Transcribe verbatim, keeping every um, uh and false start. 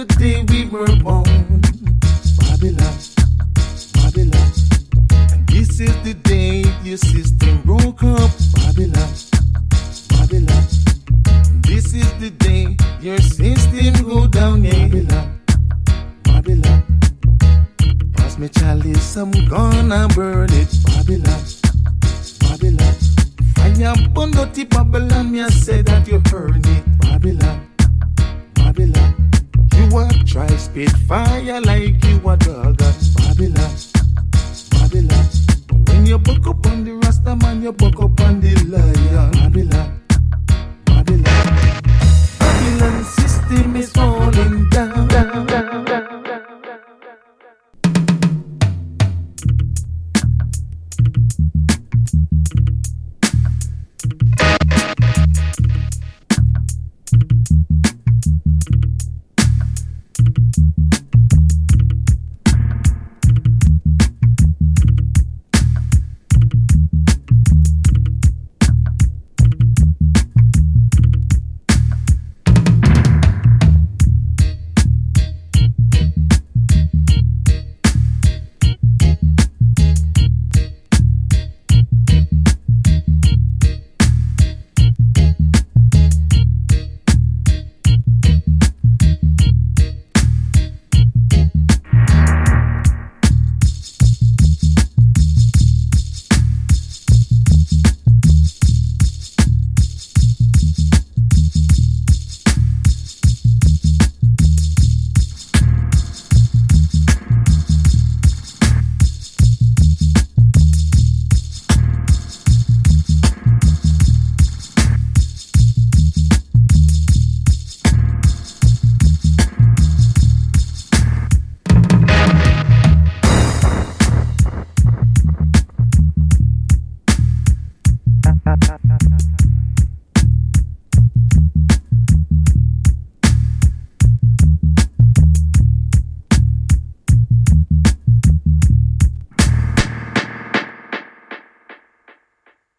the day we were born. Babylon, Babylon. And this is the day your system broke up. Babylon, Babylon. This is the day your system go down. Yeah. Babylon, Babylon. Pass me chalice, I'm gonna burn it. Babylon, Babylon. Fire burn dirty Babylon, me I say that you heard it.